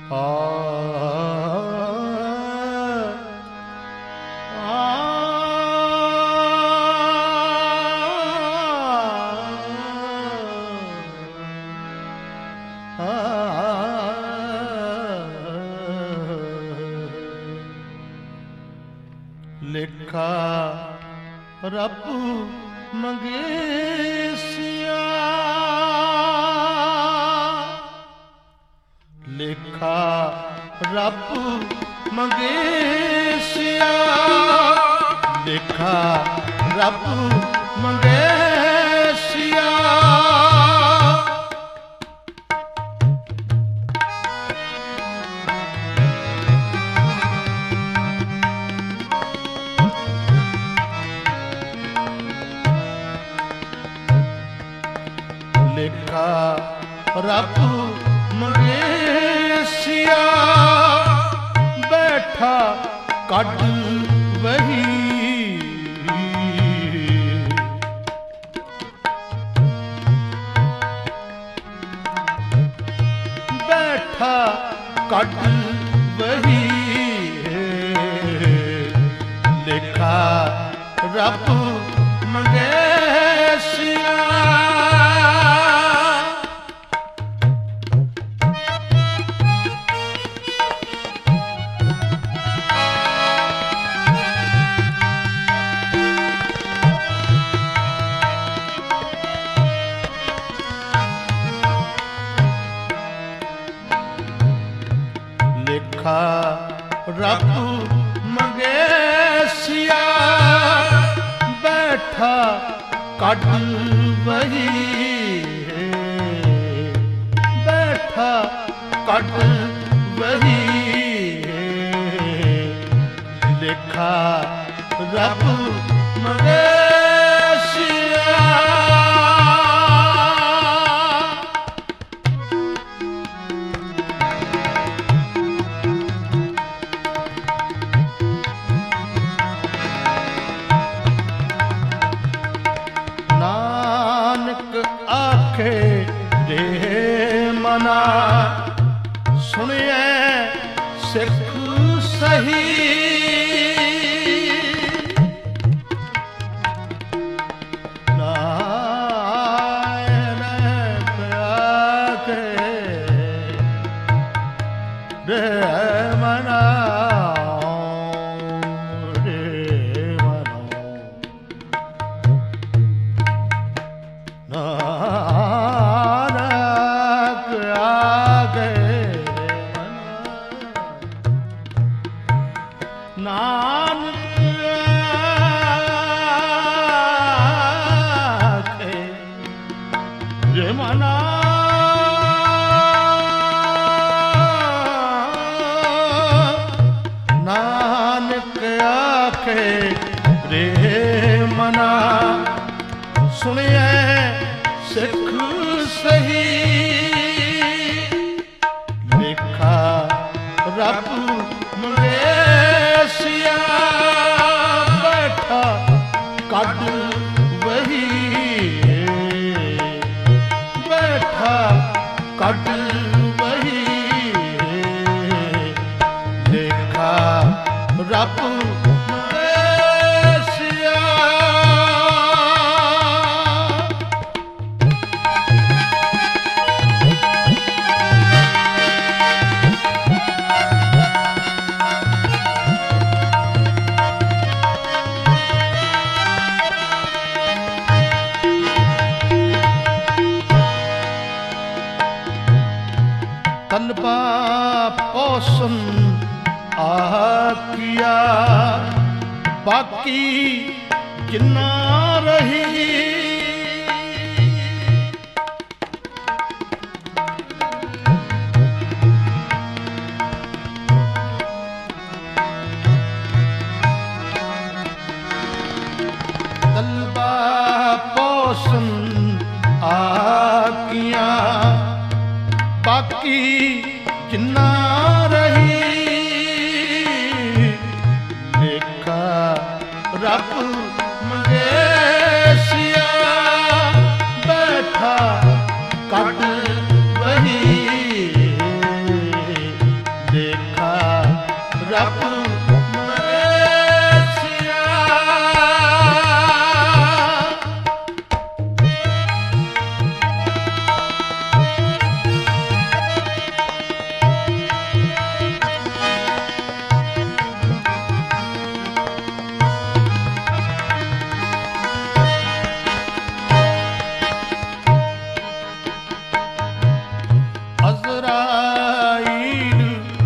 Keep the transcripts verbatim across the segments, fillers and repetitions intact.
ਲੇਖਾ ਰੱਬ ਮੰਗੇਸਿਆ, ਲੇਖਾ ਰੱਬ ਮੰਗੇਸਿਆ, ਲੇਖਾ ਰੱਬ ਮੰਗੇਸਿਆ। ਲੇਖਾ ਰੱਬ ਮੰਗੇਸਿਆ, ਬੈਠਾ ਕੱਢ ਵਹੀ, ਬੈਠਾ ਕੱਢ ਵਹੀ। ਲੇਖਾ ਰੱਬ ਮੰਗੇਸਿਆ। ਲੇਖਾ ਰੱਬ ਮੰਗੇਸਿਆ, ਬੈਠਾ ਕੱਢ ਵਹੀ, ਬੈਠਾ ਕੱਢ ਵਹੀ। ਲੇਖਾ ਰੱਬ ਮੰਗੇਸਿਆ। ਨਾਨਕ ਆਖੇ ਰੇ ਮਨਾ, ਸੁਣਿਐ ਸਿੱਖ ਸਹੀ। ਨਾਨਕ ਆਖੇ ਰੇ ਮਨਾ, ਨਾਨਕ ਆਖੇ ਨਾਨਕ ਆਖੇ ਜੇ ਮਨਾ, ਨਾਨਕ ਆਖੇ ਰੇ ਮਨਾ, ਸੁਣਿਐ ਸਿੱਖ ਸਹੀ। ਲੇਖਾ ਰੱਬ ਮੰਗੇਸਿਆ, ਬੈਠਾ ਕੱਢ ਵਹੀ, ਬੈਠਾ ਕੱਢ ਵਹੀ। ਲੇਖਾ ਰੱਬ ਤਲਬਾ ਪੋਸਨ ਆਕਿਆ, ਬਾਕੀ ਜਿੰਨਾ ਰਹੀ। ਤਲਬਾ ਪੋਸਨ ਆਕਿਆ, ਬਾਕੀ ਜਿੰਨਾ ਰਹੀ। ਲੇਖਾ ਰੱਬ ਮੰਗੇਸਿਆ, ਬੈਠਾ ਕੱਢ ਵਹੀ। अजराइल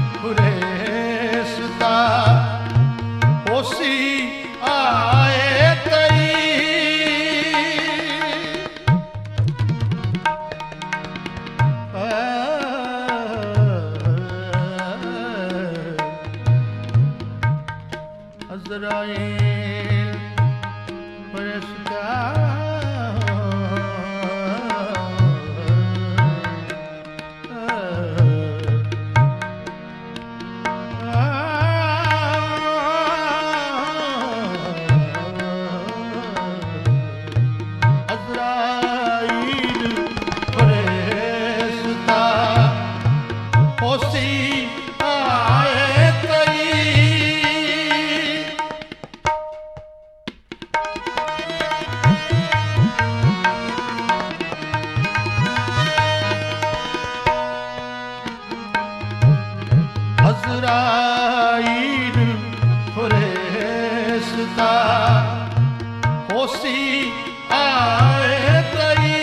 फुरेसता होसी आए तई अजराइल फुरेसता अजराइल फुरेसता होसी आए तई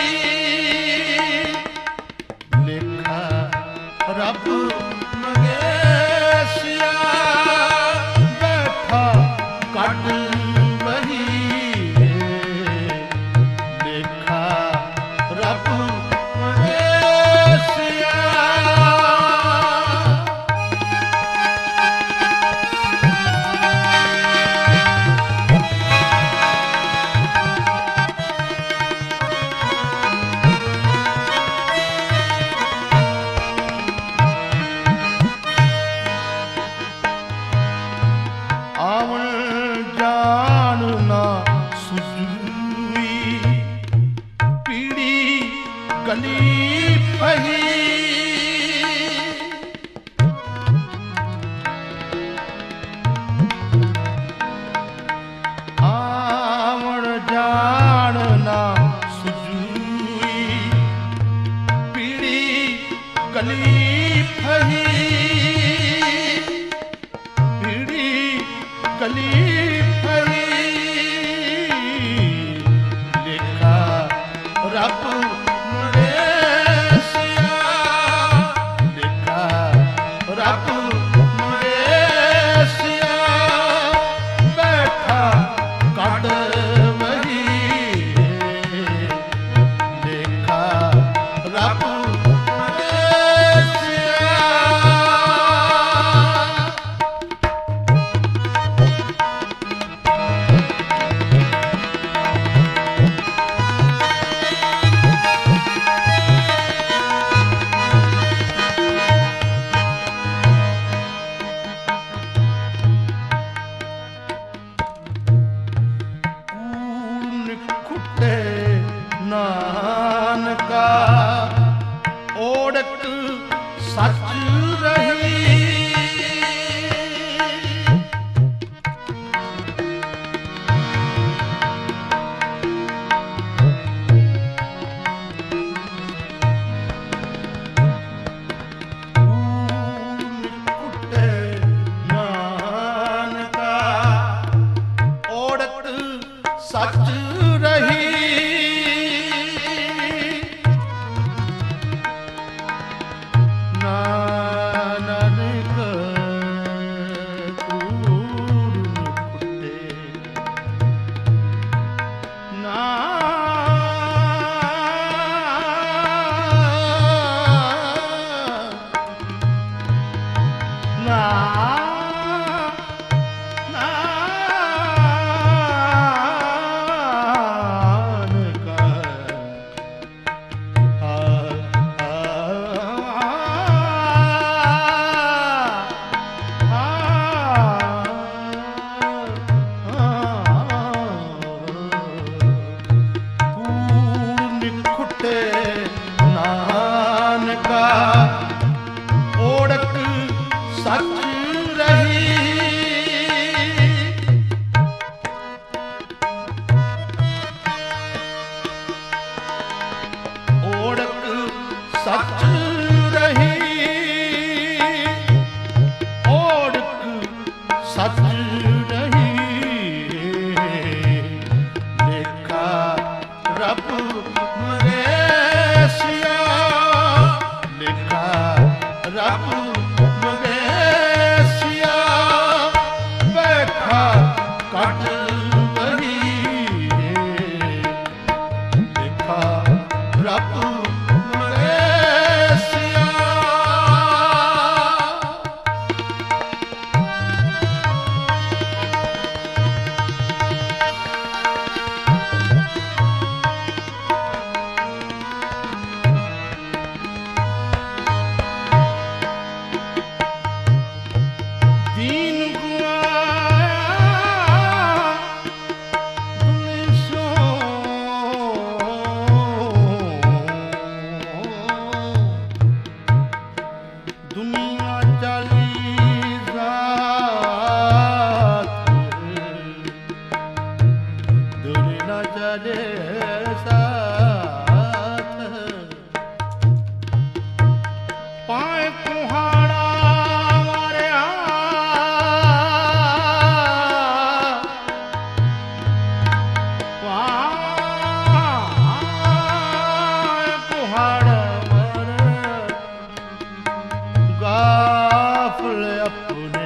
लिखा रब मंगेसिया बैठा कट वही लिखा रब गली पही आवण जान ना सुजुई पीड़ी गली पही पीड़ी गली पही लिखा रब नानका ओढ़त सच रही कुटे नानका ओढ़त सच रही ना रब मवेशिया बैठा कट वही देखा रब मवेशिया। गाफिल अपने